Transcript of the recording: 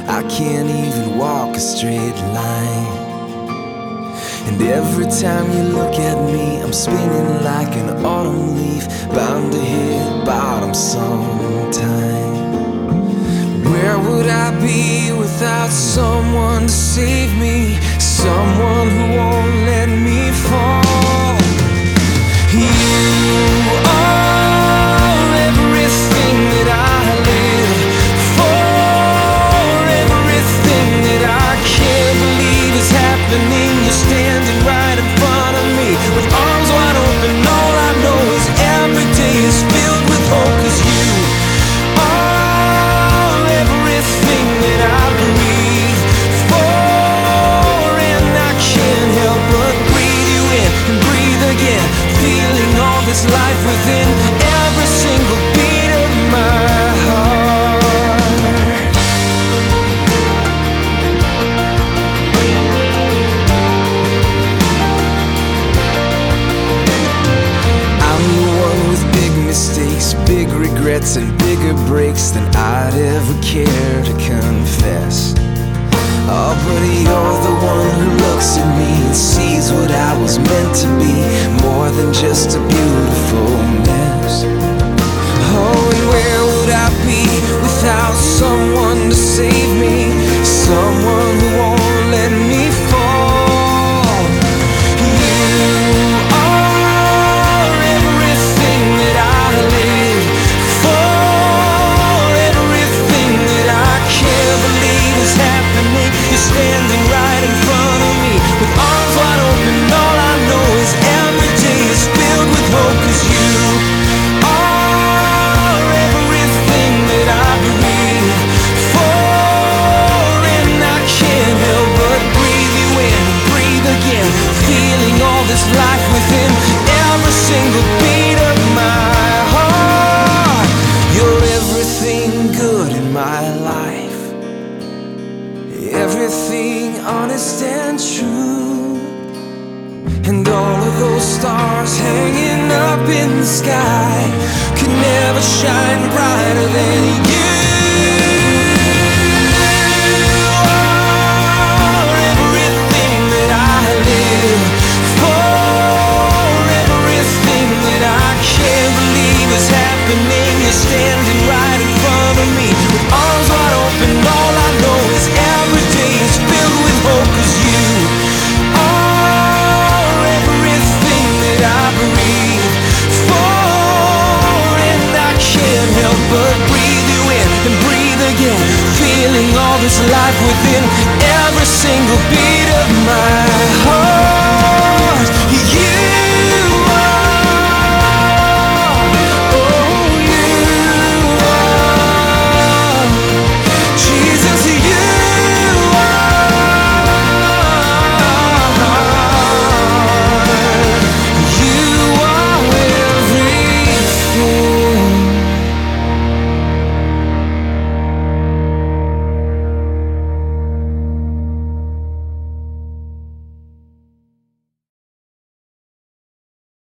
I can't even walk a straight line. And every time you look at me, I'm spinning like an autumn leaf, bound to hit bottom sometime. Where would I be without someone to save me? Someone who won't let me fall. You are everything that I live for, everything that I can't believe is happening. You're standing right in front of me with arms wide open. All I know is every day is filled with hope, 'cause you are everything that I breathe for, and I can't help but breathe you in and breathe again, feeling all this life within every single beat of my heart. I'm the one with big mistakes, big regrets, and bigger breaks than I'd ever care to confess. Oh, but you're the one who looks at me and sees what I was meant to be, more than just a beautiful mess. Oh, and where would I be without someone to save me? Someone who won't let me fall. You are everything that I live for, everything that I can't believe is happening. You're standing right in front of me with arms wide open. All I know is every day is filled with hope, 'cause you are everything that I breathe for, and I can't help but breathe you in and breathe again, feeling all this life within every single beat of my heart. You're everything good in my life, everything honest and true, and all of those stars hanging up in the sky could never shine brighter than you. Are everything that I live for, everything that I can't believe is happening. You're standing right in front of me with arms wide open. All I know is every day is filled with hope, 'cause you are everything that I breathe for, and I can't help but breathe you in and breathe again, feeling all this life within every single beat of my heart.